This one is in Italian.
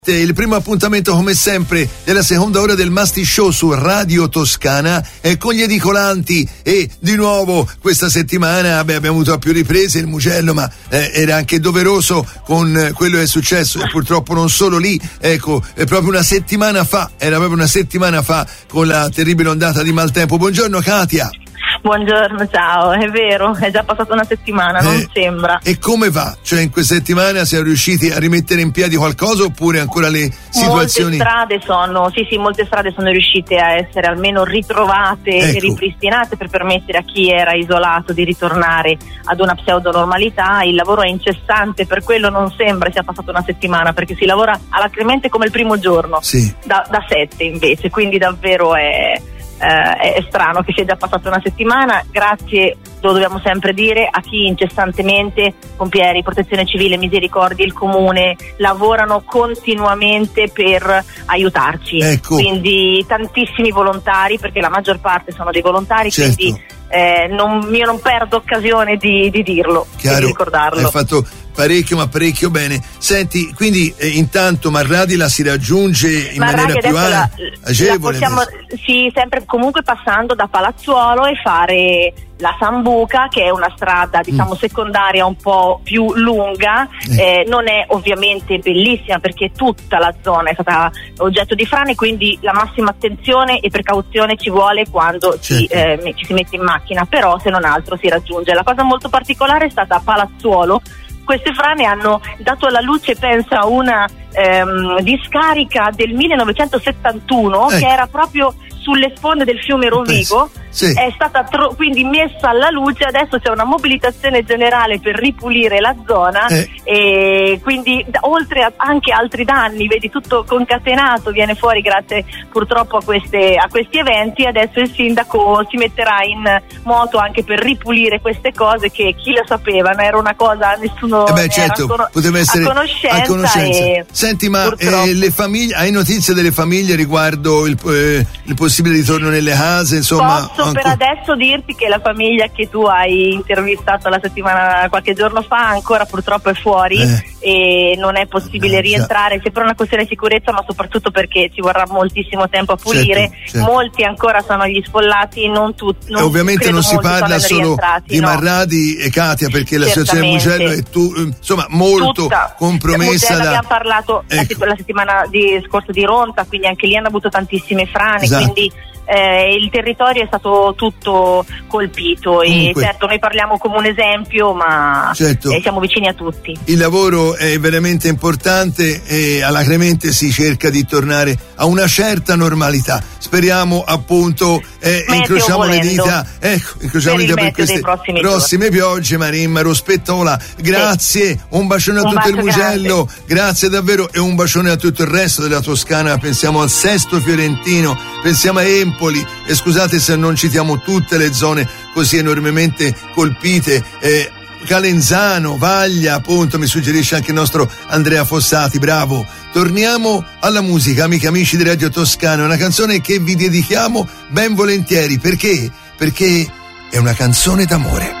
Il primo appuntamento come sempre della seconda ora del Masti Show su Radio Toscana con gli edicolanti e di nuovo questa settimana abbiamo avuto a più riprese il Mugello, ma era anche doveroso con quello che è successo e purtroppo non solo lì, ecco, è proprio una settimana fa con la terribile ondata di maltempo. Buongiorno Katia. Buongiorno, ciao, è vero, è già passata una settimana, non sembra. E come va? Cioè in questa settimana siamo riusciti a rimettere in piedi qualcosa oppure ancora le situazioni? Molte strade sono riuscite a essere almeno ritrovate e ripristinate per permettere a chi era isolato di ritornare ad una pseudonormalità. Il lavoro è incessante, per quello non sembra sia passata una settimana, perché si lavora alacremente come il primo giorno, da 7 invece, quindi davvero è strano che sia già passata una settimana. Grazie, lo dobbiamo sempre dire, a chi incessantemente, pompieri, protezione civile, misericordia, il comune, lavorano continuamente per aiutarci. Quindi tantissimi volontari, perché la maggior parte sono dei volontari, quindi io non perdo occasione di dirlo, di ricordarlo. Hai fatto parecchio bene. Senti, quindi intanto Marradi la si raggiunge in maniera più agevole? Sempre comunque passando da Palazzuolo e fare la Sambuca, che è una strada secondaria un po' più lunga, non è ovviamente bellissima perché tutta la zona è stata oggetto di frane, quindi la massima attenzione e precauzione ci vuole quando ci si mette in macchina, però se non altro si raggiunge. La cosa molto particolare è stata a Palazzuolo. Queste frane hanno dato alla luce, pensa, una discarica del 1971 che era proprio sulle sponde del fiume Rovigo. È stata quindi messa alla luce. Adesso c'è una mobilitazione generale per ripulire la zona e quindi oltre a anche altri danni, vedi, tutto concatenato viene fuori grazie purtroppo a questi eventi. Adesso il sindaco si metterà in moto anche per ripulire queste cose, che chi lo sapeva, non era una cosa, nessuno poteva essere a conoscenza. Senti, ma le famiglie, hai notizie delle famiglie riguardo il possibile ritorno nelle case, insomma? Posso per adesso dirti che la famiglia che tu hai intervistato qualche giorno fa ancora purtroppo è fuori e non è possibile rientrare, sia per una questione di sicurezza, ma soprattutto perché ci vorrà moltissimo tempo a pulire. Molti ancora sono agli sfollati, non tutti. Ovviamente non si parla solo di Marradi e Katia, perché la situazione del Mugello è molto compromessa. Abbiamo parlato la settimana scorsa di Ronta, quindi anche lì hanno avuto tantissime frane, quindi il territorio è stato tutto colpito. E certo, noi parliamo come un esempio, ma siamo vicini a tutti. Il lavoro è veramente importante e alacremente si cerca di tornare a una certa normalità. Speriamo, appunto, incrociamo le dita per queste prossime piogge. Marimma Rospettola, grazie, un bacione a tutto il Mugello, grazie davvero, e un bacione a tutto il resto della Toscana. Pensiamo al Sesto Fiorentino, pensiamo a Empoli, e scusate se non citiamo tutte le zone così enormemente colpite, Calenzano, Vaglia, appunto, mi suggerisce anche il nostro Andrea Fossati, bravo. Torniamo alla musica, amiche e amici di Radio Toscana, una canzone che vi dedichiamo ben volentieri, perché è una canzone d'amore.